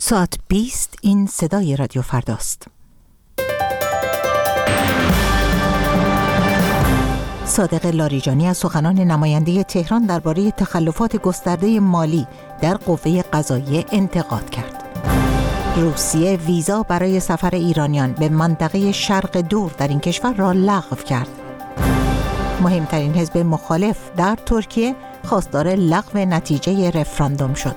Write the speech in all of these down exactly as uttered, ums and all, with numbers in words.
ساعت بیست این صدای رادیو فرداست. صادق لاریجانی از سخنان نماینده تهران درباره تخلفات گسترده مالی در قوه قضاییه انتقاد کرد. روسیه ویزا برای سفر ایرانیان به منطقه شرق دور در این کشور را لغو کرد. مهمترین حزب مخالف در ترکیه خواستار لغو نتیجه رفراندوم شد.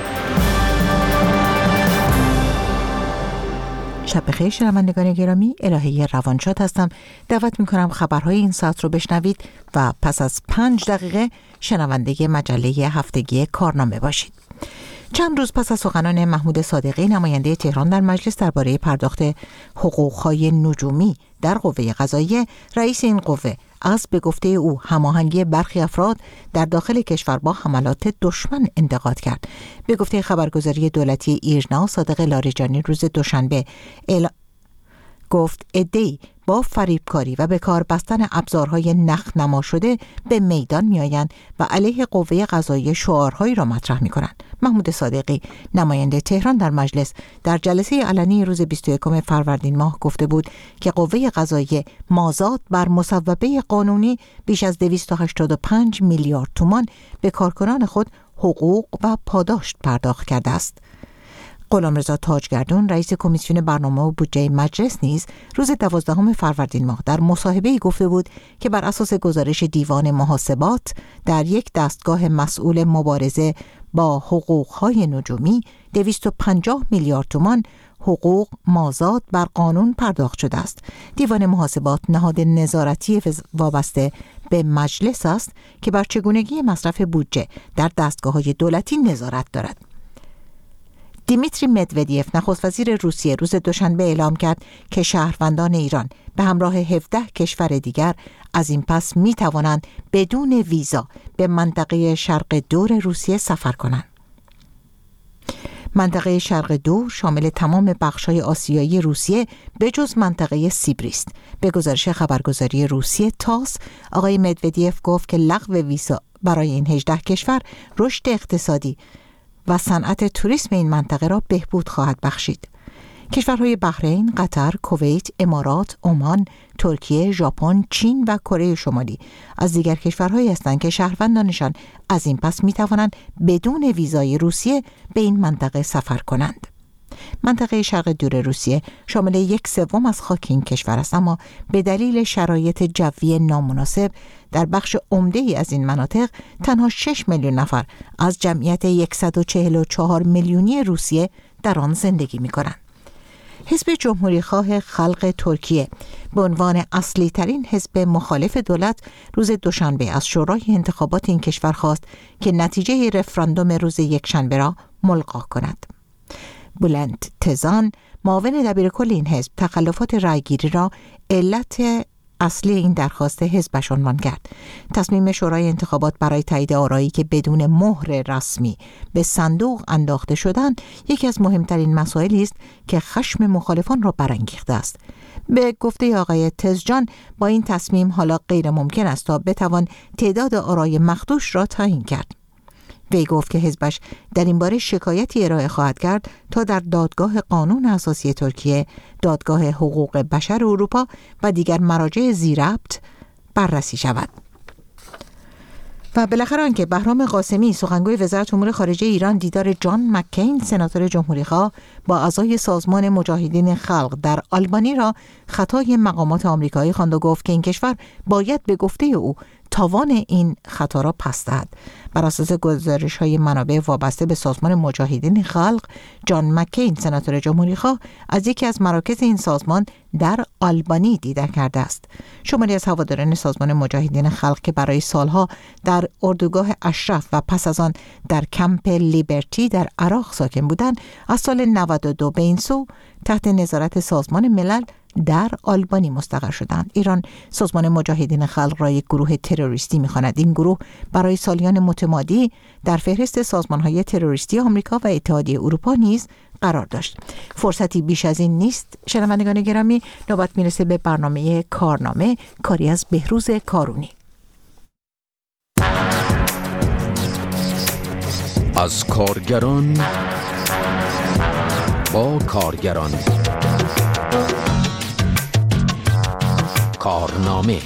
شب بخیر شنوندگان گرامی، الهه روانشاد هستم. دعوت میکنم خبرهای این ساعت رو بشنوید و پس از پنج دقیقه شنونده مجله هفتگی کارنامه باشید. چند روز پس از سخنان محمود صادقی نماینده تهران در مجلس درباره پرداخت حقوقهای نجومی در قوه قضاییه، رئیس این قوه از به گفته او هماهنگی برخی افراد در داخل کشور با حملات دشمن انتقاد کرد. به گفته خبرگزاری دولتی ایرنا، صادق لاریجانی روز دوشنبه اعلام گفت عده‌ای با فریبکاری و به کار بستن ابزارهای نخنما شده به میدان میآیند و علیه قوه قضاییه شعارهایی را مطرح می‌کنند. محمود صادقی نماینده تهران در مجلس در جلسه علنی روز بیست و یکم فروردین ماه گفته بود که قوه قضاییه مازاد بر مصوبه قانونی بیش از دویست و هشتاد و پنج میلیارد تومان به کارکنان خود حقوق و پاداش پرداخت کرده است. غلامرضا تاجگردون رئیس کمیسیون برنامه و بودجه مجلس نیز روز دوازدهم فروردین ماه در مصاحبه‌ای گفته بود که بر اساس گزارش دیوان محاسبات در یک دستگاه مسئول مبارزه با حقوق‌های نجومی دویست و پنجاه میلیارد تومان حقوق مازاد بر قانون پرداخت شده است. دیوان محاسبات نهاد نظارتی وابسته به مجلس است که بر چگونگی مصرف بودجه در دستگاه‌های دولتی نظارت دارد. دیمیتری مدودیف نخست وزیر روسیه روز دوشنبه اعلام کرد که شهروندان ایران به همراه هفده کشور دیگر از این پس می توانند بدون ویزا به منطقه شرق دور روسیه سفر کنند. منطقه شرق دور شامل تمام بخش‌های آسیایی روسیه به جز منطقه سیبری است. به گزارش خبرگزاری روسیه تاس، آقای مدودیف گفت که لغو ویزا برای این هجده کشور رشد اقتصادی و صنعت توریسم این منطقه را بهبود خواهد بخشید. کشورهای بحرین، قطر، کویت، امارات، عمان، ترکیه، ژاپن، چین و کره شمالی از دیگر کشورهایی هستند که شهروندانشان از این پس می توانند بدون ویزای روسیه به این منطقه سفر کنند. منطقه شرق دور روسیه شامل یک سوم از خاک این کشور است، اما به دلیل شرایط جوی نامناسب در بخش عمده‌ای از این مناطق تنها شش میلیون نفر از جمعیت صد و چهل و چهار میلیونی روسیه در آن زندگی می‌کنند. حزب جمهوری خواه خلق ترکیه به عنوان اصلی ترین حزب مخالف دولت روز دوشنبه از شورای انتخابات این کشور خواست که نتیجه رفراندوم روز یکشنبه را ملغا کند. بلند تزان معاون دبیرکل این حزب تخلفات رأیگیری را علت اصلی این درخواست حزبش عنوان کرد. تصمیم شورای انتخابات برای تایید آرایی که بدون مهر رسمی به صندوق انداخته شدند یکی از مهمترین مسائلی است که خشم مخالفان را برانگیخته است. به گفته آقای تزجان با این تصمیم حالا غیر ممکن است تا بتوان تعداد آرای مخدوش را تعیین کرد. وی گفت که حزبش در این باره شکایتی ارائه خواهد کرد تا در دادگاه قانون اساسی ترکیه، دادگاه حقوق بشر اروپا و دیگر مراجع ذی‌ربط بررسی شود. و بالاخره آنکه بهرام قاسمی سخنگوی وزارت امور خارجه ایران دیدار جان مکین سناتور جمهوری‌خواه با اعضای سازمان مجاهدین خلق در آلبانی را خطای مقامات آمریکایی خواند و گفت که این کشور باید به گفته او تاوان این خطا را پس دهد. بر اساس گزارش‌های منابع وابسته به سازمان مجاهدین خلق، جان مکین سناتور جمهوری‌خواه از یکی از مراکز این سازمان در آلبانی دیدار کرده است. شماری از هواداران سازمان مجاهدین خلق که برای سالها در اردوگاه اشرف و پس از آن در کمپ لیبرتی در عراق ساکن بودند، از سال نود و دو به این سو تحت نظارت سازمان ملل در آلبانی مستقر شدند. ایران سازمان مجاهدین خلق را یک گروه تروریستی می‌خواند. این گروه برای سالیان متمادی در فهرست سازمان‌های تروریستی آمریکا و اتحادیه اروپا نیز قرار داشت. فرصتی بیش از این نیست. شنوندگان گرامی، نوبت میرسه به برنامه کارنامه، کاری از بهروز کارونی. از کارگران با کارگران. کارنامه.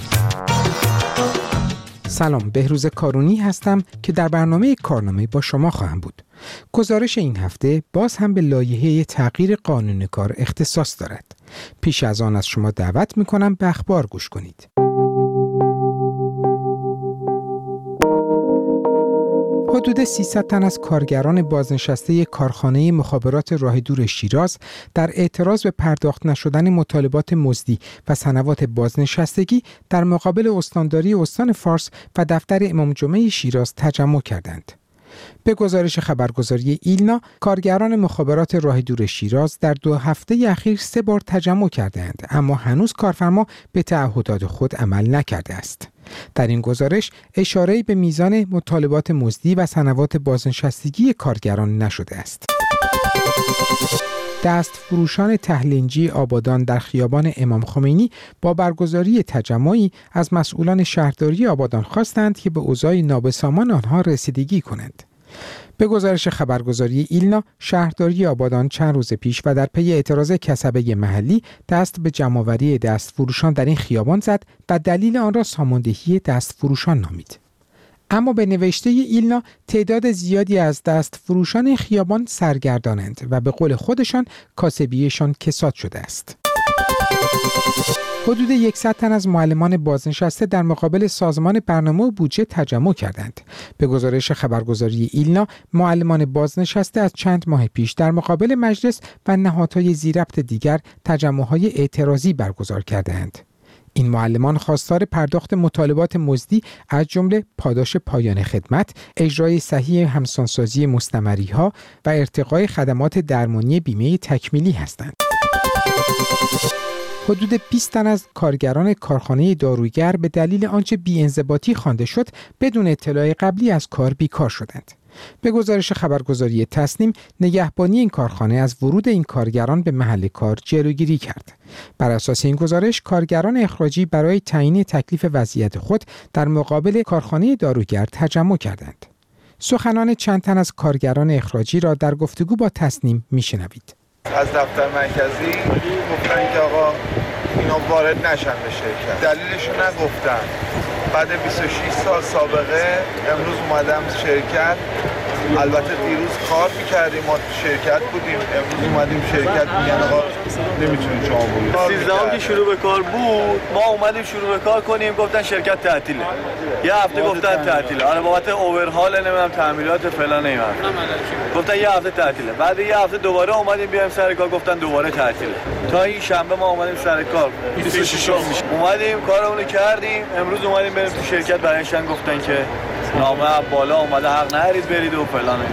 سلام، بهروز کارونی هستم که در برنامه کارنامه با شما خواهم بود. گزارش این هفته باز هم به لایحه تغییر قانون کار اختصاص دارد. پیش از آن از شما دعوت می‌کنم به اخبار گوش کنید. حدود سیصد تن از کارگران بازنشسته کارخانه مخابرات راه دور شیراز در اعتراض به پرداخت نشدن مطالبات مزدی و سنوات بازنشستگی در مقابل استانداری استان فارس و دفتر امام جمعه شیراز تجمع کردند. به گزارش خبرگزاری ایلنا، کارگران مخابرات راه دور شیراز در دو هفته اخیر سه بار تجمع کردند، اما هنوز کارفرما به تعهدات خود عمل نکرده است. در این گزارش اشاره‌ای به میزان مطالبات مزدی و سنوات بازنشستگی کارگران نشده است. دست فروشان تهلنجی آبادان در خیابان امام خمینی با برگزاری تجمعی از مسئولان شهرداری آبادان خواستند که به اوضاع نابسامان آنها رسیدگی کنند. به گزارش خبرگزاری ایلنا، شهرداری آبادان چند روز پیش و در پی اعتراض کسبه محلی دست به جمع‌آوری دست فروشان در این خیابان زد و دلیل آن را ساماندهی دست فروشان نامید. اما به نوشته ایلنا، تعداد زیادی از دست فروشان خیابان سرگردانند و به قول خودشان کاسبیشان کساد شده است. حدود صد تن از معلمان بازنشسته در مقابل سازمان برنامه و بودجه تجمع کردند. به گزارش خبرگزاری ایلنا، معلمان بازنشسته از چند ماه پیش در مقابل مجلس و نهادهای ذی‌ربط دیگر تجمع‌های اعتراضی برگزار کردند. این معلمان خواستار پرداخت مطالبات مزدی از جمله پاداش پایان خدمت، اجرای صحیح همسانسازی مستمری‌ها و ارتقای خدمات درمانی بیمه تکمیلی هستند. حدود بیست تن از کارگران کارخانه داروگر به دلیل آنچه بی‌انضباطی خوانده شد بدون اطلاع قبلی از کار بیکار شدند. به گزارش خبرگزاری تصنیم، نگهبانی این کارخانه از ورود این کارگران به محل کار جلوگیری کرد. بر اساس این گزارش، کارگران اخراجی برای تعیین تکلیف وضعیت خود در مقابل کارخانه داروگر تجمع کردند. سخنان چند تن از کارگران اخراجی را در گفتگو با تصنیم میشنوید. از دفتر مرکزی گفتن که آقا اینا وارد نشن به شرکت. دلیلشو نگفتن. بعد بیست و شش سال سابقه امروز اومدم شرکت. البته دیروز کار میکردیم، ما شرکت بودیم، امروز اومدیم شرکت میگن آقا نمیتونید شما بودید. سیزدهم که شروع به کار بود، ما اومدیم شروع به کار کنیم، گفتن شرکت تعطیله. یه هفته گفتن تعطیله. آره بابت اوورهال نمیدونم تعمیرات فلان نمیدونم. گفتن یه هفته تعطیله. بعد یه هفته دوباره اومدیم بیایم سر کار، گفتن دوباره تعطیله. تا این شنبه ما اومدیم سر کار. بیست و شش اومدیم کارمون کردیم، امروز اومدیم بریم تو شرکت، برایشان گفتن که نامه بالا اومده حق نرید برید و فلانه.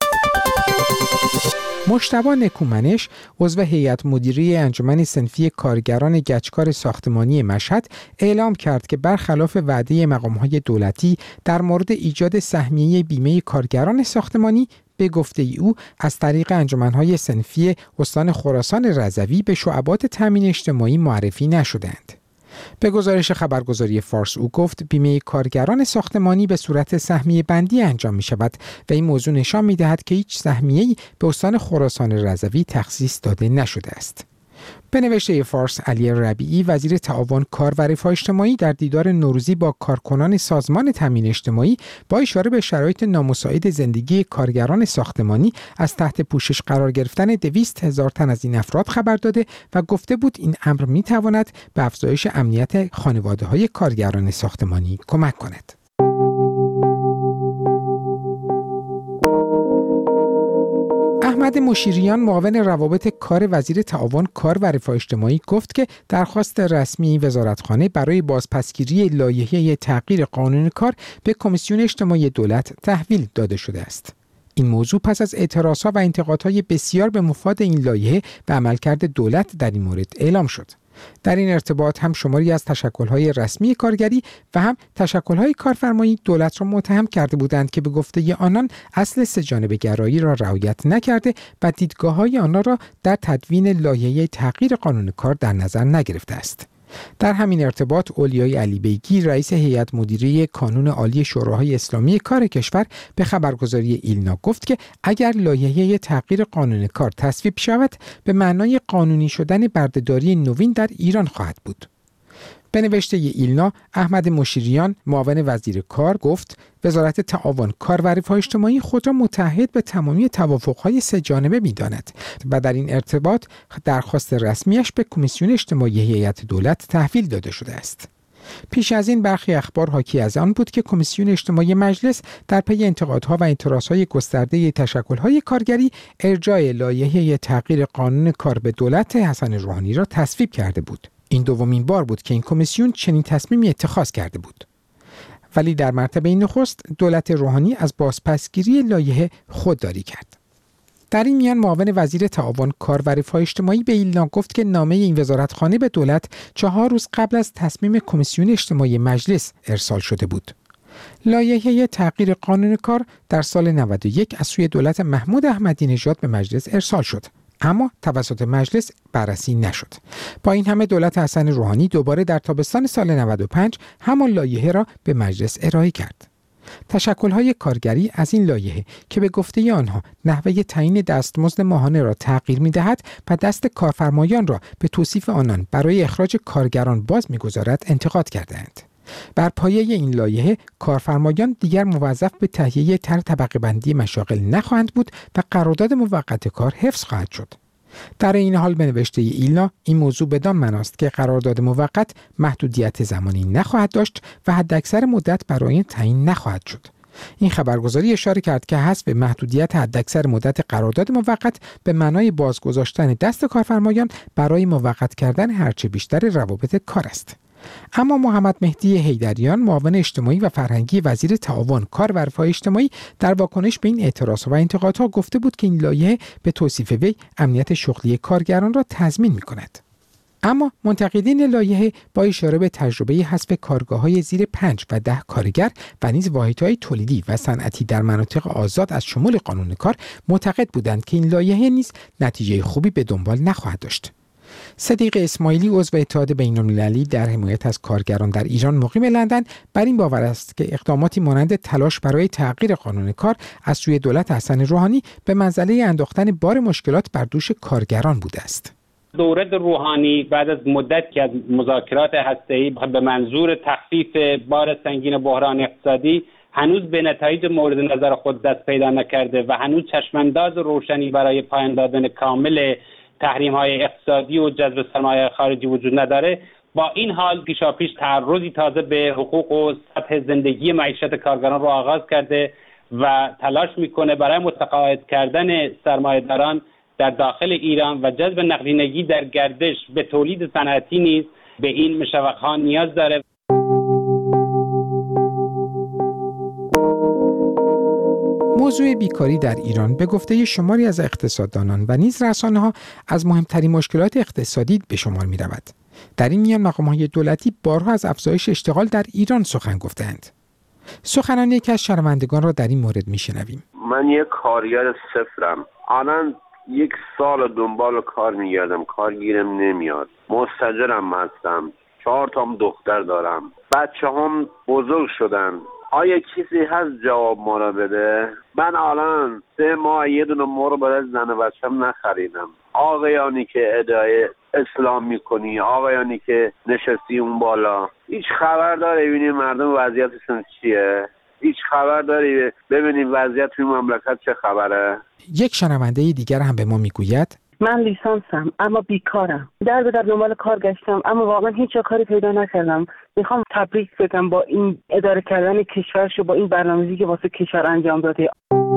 مجتبی نکومنش، عضو هیئت مدیره انجمن صنفی کارگران گچکار ساختمانی مشهد، اعلام کرد که برخلاف وعده مقام‌های دولتی در مورد ایجاد سهمیه بیمه کارگران ساختمانی، به گفته ای او از طریق انجمن‌های صنفی استان خراسان رضوی به شعبات تامین اجتماعی معرفی نشدند. به گزارش خبرگزاری فارس او گفت بیمه کارگران ساختمانی به صورت سهمیه بندی انجام می شود و این موضوع نشان می دهد که هیچ سهمیه‌ای به استان خراسان رضوی تخصیص داده نشده است. به نوشته فارس، علی ربیعی، وزیر تعاون، کار و رفاه اجتماعی، در دیدار نوروزی با کارکنان سازمان تامین اجتماعی با اشاره به شرایط نامساعد زندگی کارگران ساختمانی از تحت پوشش قرار گرفتن دویست هزار تن از این افراد خبر داده و گفته بود این امر می‌تواند به افزایش امنیت خانواده‌های کارگران ساختمانی کمک کند. احمد مشیریان، معاون روابط کار وزیر تعاون، کار و رفاه اجتماعی، گفت که درخواست رسمی وزارتخانه برای بازپسگیری لایحه تغییر قانون کار به کمیسیون اجتماعی دولت تحویل داده شده است. این موضوع پس از اعتراضها و انتقادهای بسیار به مفاد این لایحه و عملکرد دولت در این مورد اعلام شد. در این ارتباط هم شماری از تشکل‌های رسمی کارگری و هم تشکل‌های کارفرمایی دولت را متهم کرده بودند که به گفته آنان اصل سه‌جانبه گرایی را رعایت نکرده و دیدگاه‌های آنها را در تدوین لایحه تغییر قانون کار در نظر نگرفته است. در همین ارتباط اولیای علی بیگی رئیس هیئت مدیره کانون عالی شوراهای اسلامی کار کشور به خبرگزاری ایلنا گفت که اگر لایحه تغییر قانون کار تصویب شود به معنای قانونی شدن بردهداری نوین در ایران خواهد بود. به نوشته ایلنا، احمد مشیریان معاون وزیر کار گفت وزارت تعاون، کار و رفاه اجتماعی خود را متحد به تمامی توافق‌های سه جانبه می‌داند و در این ارتباط درخواست رسمیش به کمیسیون اجتماعی هیئت دولت تحویل داده شده است. پیش از این برخی اخبار حاکی از آن بود که کمیسیون اجتماعی مجلس در پی انتقادها و اعتراضهای گسترده تشکل‌های کارگری ارجاع لایحه تغییر قانون کار به دولت حسن روحانی را تصویب کرده بود. این دومین بار بود که این کمیسیون چنین تصمیمی اتخاذ کرده بود. ولی در مرتبه نخست دولت روحانی از بازپسگیری لایحه خودداری کرد. در این میان معاون وزیر تعاون، کار و رفاه اجتماعی به ایلنا گفت که نامه این وزارتخانه به دولت چهار روز قبل از تصمیم کمیسیون اجتماعی مجلس ارسال شده بود. لایحه تغییر قانون کار در سال نود و یک از سوی دولت محمود احمدی نژاد به مجلس ارسال شد، اما توسط مجلس بررسی نشد. با این همه دولت حسن روحانی دوباره در تابستان سال نود و پنج همان لایحه را به مجلس ارائه کرد. تشکل‌های کارگری از این لایحه که به گفته آنها نحوه تعیین دستمزد ماهانه را تغییر می‌دهد و دست کارفرمایان را به توصیف آنان برای اخراج کارگران باز می‌گذارد انتقاد کردند. بر پایه این لایحه کارفرمایان دیگر موظف به تهیه طرح طبقه بندی مشاغل نخواهند بود و قرارداد موقت کار حفظ خواهد شد. در این حال به نوشته ایلنا این موضوع بدان معناست که قرارداد موقت محدودیت زمانی نخواهد داشت و حداکثر مدت برای تعیین نخواهد شد. این خبرگزاری اشاره کرد که حذف محدودیت حداکثر مدت قرارداد موقت به معنای بازگذاشتن دست کارفرمایان برای موقت کردن هرچه بیشتر روابط کار است. اما محمد مهدی حیدریان معاون اجتماعی و فرهنگی وزیر تعاون، کار و رفاه اجتماعی در واکنش به این اعتراضها و انتقادها گفته بود که این لایحه به توصیف وی امنیت شغلی کارگران را تضمین می‌کند. اما منتقدین لایحه با اشاره به تجربه حذف کارگاه‌های زیر پنج و ده کارگر و نیز واحدهای تولیدی و صنعتی در مناطق آزاد از شمول قانون کار معتقد بودند که این لایحه نیز نتیجه خوبی به دنبال نخواهد داشت. صدیق اسماعیلی عضو اتحاد بین‌المللی در حمایت از کارگران در ایران مقیم لندن بر این باور است که اقداماتی مانند تلاش برای تغییر قانون کار از سوی دولت حسن روحانی به منزله انداختن بار مشکلات بر دوش کارگران بوده است. دولت روحانی بعد از مدتی از مذاکرات هسته‌ای به منظور تخفیف بار سنگین بحران اقتصادی هنوز به نتایج مورد نظر خود دست پیدا نکرده و هنوز چشمانداز روشنی برای پایان دادن کامل تحریم‌های اقتصادی و جذب سرمایه خارجی وجود نداره. با این حال پیشاپیش تعرضی تازه به حقوق و سطح زندگی معیشت کارگران را آغاز کرده و تلاش میکنه برای متقاعد کردن سرمایه‌داران در داخل ایران و جذب نقدینگی در گردش به تولید صنعتی نیز به این مشوق‌ها نیاز داره. موضوع بیکاری در ایران به گفته شماری از اقتصاددانان و نیز رسانه‌ها از مهمترین مشکلات اقتصادی به شمار می‌رود. در این میان مقام‌های دولتی بارها از افزایش اشتغال در ایران سخن گفته‌اند. سخنان یکی از شنوندگان را در این مورد می‌شنویم. من یک کارگر صفرم. الان یک سال دنبال کار می‌گردم، کار گیرم نمیاد. مستاجرم هستم. چهار تا دختر دارم. بچه‌هام بزرگ شدن. آیا کسی هست جواب ما را بده؟ من الان سه ماه یه دونه مرغ برای زن و بچه‌م نخریدم. آقایانی که ادعای اسلام میکنی، آقایانی که نشستی اون بالا، هیچ خبر داری ببینی مردم وضعیتشون چیه؟ هیچ خبر داری ببینی وضعیت توی مملکت چه خبره؟ یک شنونده دیگر هم به ما میگوید من لیسانسم اما بیکارم. در به در دنبال کار گشتم اما واقعا هیچ جا کاری پیدا نکردم. میخوام تبریک بگم با این اداره کردن کشورش و با این برنامه‌ریزی که واسه کشور انجام داده.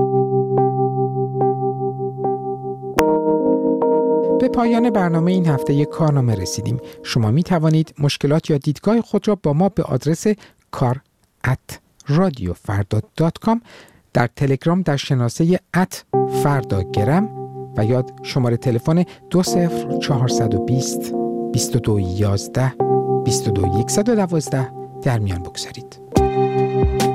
به پایان برنامه این هفته کارنامه رسیدیم. شما می توانید مشکلات یا دیدگاه خود را با ما به آدرس کار ات رادیو فردا دات کام در تلگرام در شناسه ات فردا گرم و یا شماره تلفن دو صفر چهارصد و بیست بیست و دو یازده بیست و دو صد و دوازده در میان بگذارید.